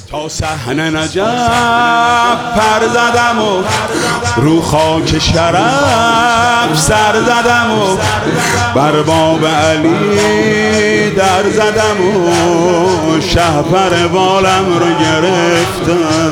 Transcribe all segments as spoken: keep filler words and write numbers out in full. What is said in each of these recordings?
تا صحن نجف پر زدم و رو خاک شرف سر زدم و بر باب علی در زدم و شهپر بالم رو گرفتم.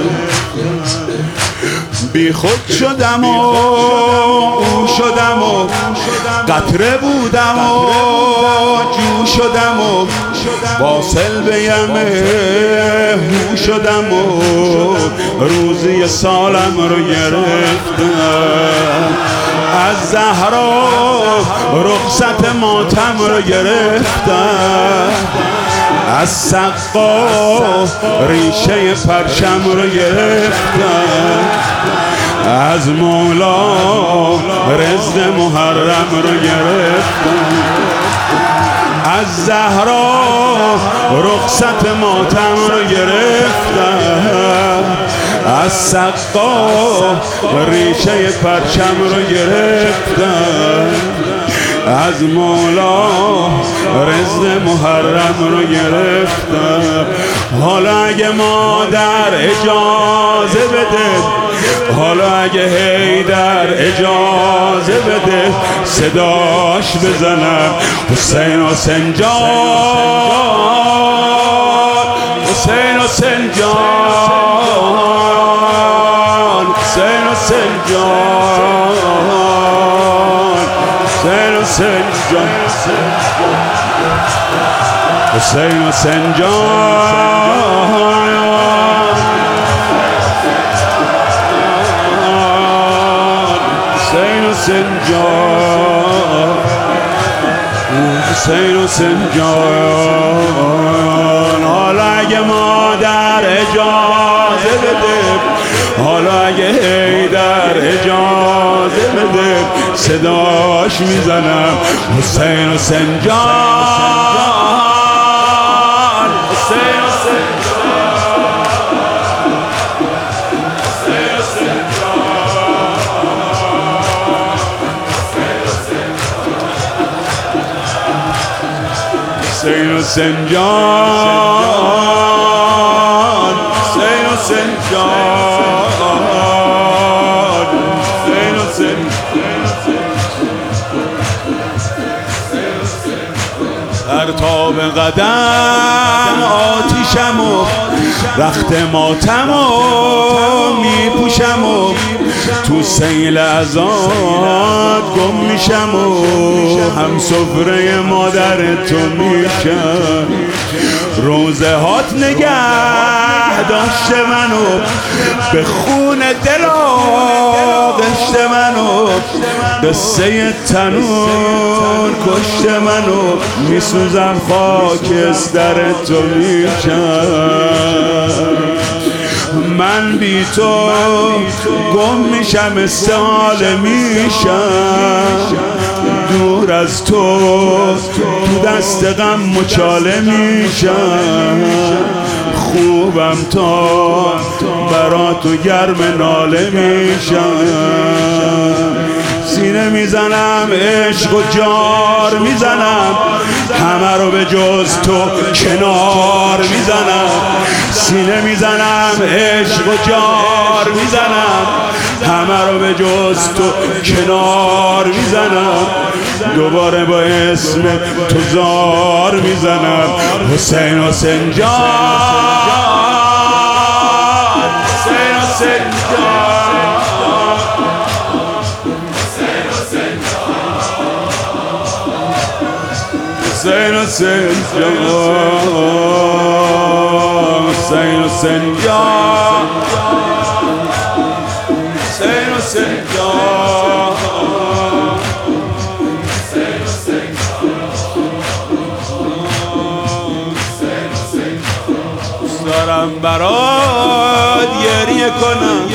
بی خود شدم و او شدم و قطره بودم و جو شدم و واصل به یمه هو شدم و روزی سالم رو گرفتم. از زهرا رخصت ماتم رو گرفتم. از سقا ریشه پرچم رو گرفتم. از مولا رزق محرم رو گرفتم. از زهرا رخصت ماتم رو گرفتم. از سقا ریشه پرچم رو گرفتم. از مولا رزق محرم رو گرفتم. حالا اگه مادر اجازه بده، حالا اگه حیدر اجازه بده، صداش بزنم حسین حسین جان، حسین حسین جان، حسین حسین جان، حسین حسین جان، حسین حسین جان، حسین جان، حسین حسین جان. حالا اگه مادر اجازه بده، حالا اگه حیدر اجازه بده، صداش میزنم حسین حسین جان، حسین حسین حسین حسین جان، حسین حسین جان، حسین حسین در تاب قدم آتیشم و رخت ماتم و میپوشم و تو سیل ازاد گم میشم و هم سفره مادر تو میشم. روزه هات نگه داشته منو، به خون دل آغشته منو، قصه تنور کشته منو، میسوزم خاکستر تو میشم. من بی تو گم میشم، استحاله میشم، دور از تو تو دست غم مچاله میشم. خوبم تا برا تو گرم ناله میشم. سینه میزنم عشق و جار میزنم، همه رو به جز تو کنار میزنم. سینه میزنم عشق و جار میزنم، همه رو به جز تو کنار میزنم. دوباره با اسم تو زار میزنم حسین حسین جان، حسین حسین جان، حسین حسین جان، حسین حسین جان، حسین حسین جان، دوست دارم برات گریه کنم،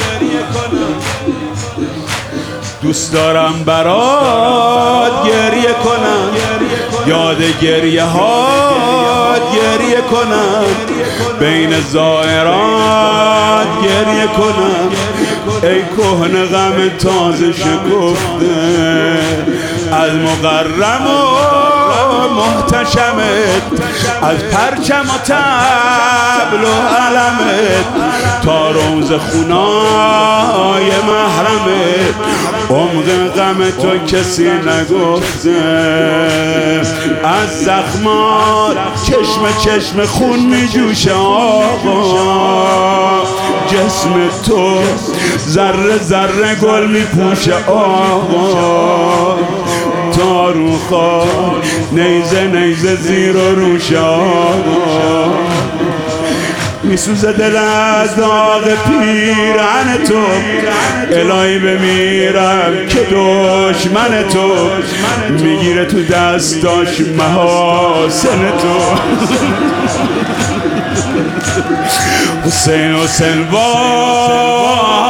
دوست دارم برات گریه کنم، یاد گریه هات گریه کنم، بین زائرات گریه کنم. ای کهنه غم تازه شکفته از مقرم و محتشمت، از پرچم و طبل و علمت، تا روز خونای محرمت عمق غم تو کسی نگفته. از زخمات چشم چشم خون می جوشه آقا، جسم تو ذره ذره گل می پوشه آقا. تا رو خاک نیزه نیزه زیر و روش آقا. میسوزه دل از داغ پیرهن تو، الهی بمیرم که دشمن تو میگیره تو دستاش محاسن تو. حسین حسین وای